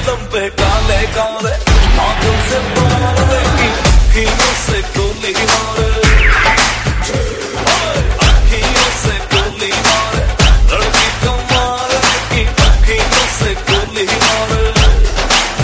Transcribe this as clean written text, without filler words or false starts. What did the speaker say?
लंबे काले काले आंखों से बाल देखी अखियों से गोली मार